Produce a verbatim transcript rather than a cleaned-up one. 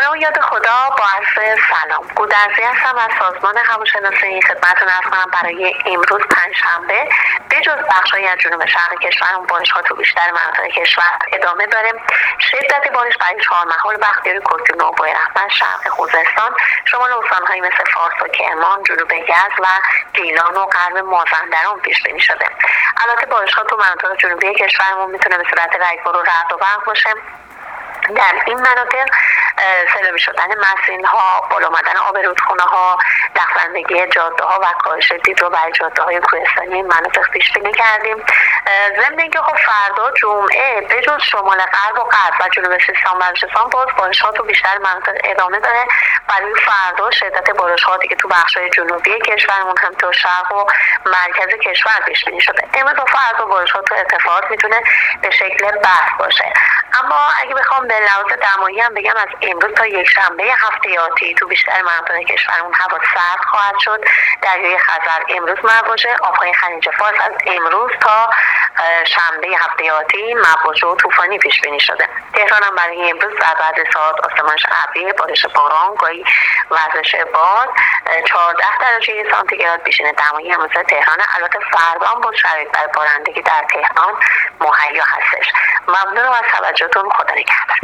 نام و یاد خدا. با عرض سلام، گودرزی هستم از سازمان هواشناسی. خدمتتون عرض کنم برای امروز پنجشنبه به جز بخش‌هایی از جنوب شرق کشور بارش‌ها تو بیشتر مناطق کشور ادامه داره. شدت بارش برای چهارمحال، بختیاری، کوهگیر، نوبهار رحمت، شرق خوزستان، شمال استان‌هایی مثل فارس و کرمان، جنوب یزد و گیلان و غرب مازندران پیش بینی شده. البته بارش‌ها تو مناطق جنوبی کشورمون میتونه به صورت رگبار و رعد و برق باشه. در این مناطق سیلابی شدن مسیرها، بالا آمدن آب رودخونه ها، لغزندگی جاده ها و کاهش دیدرو برای جاده های کوهستانی این مناطق پیش بینی کردیم. ضمن اینکه خب فردا جمعه به جز شمال غرب و غرب و جنوب سیستان و بلوچستان باز بارش ها تو بیشتر مناطق ادامه داره. برای فردا شدت بارش ها دیگه تو بخش های جنوبی کشورمون هم تو شرق و مرکز کشور پیش بینی شده. امروز و فردا بارش ها تو ارتفاعات میتونه به شکل برف باشه. اما اگه بخوام به لحاظ دمایی هم بگم، از امروز تا یک شنبه هفته آتی تو بیشتر مناطق کشورمون هوا سرد خواهد شد. دریای خزر امروز مواجه، آبهای خلیج فارس از امروز تا شنبه هفته آتی مواجه و طوفانی پیش بینی شده. تهران هم برای امروز در بعضی ساعات آسمانش ابری، بارش باران، گاهی وزش باد. چهارده درجه سانتیگراد بیشترین دمایی امروز تهران. البته فردا هم با شرایط برای بارندگی در تهران مهیا هستش. ممنونم از توجهتون. خدا نگهدار.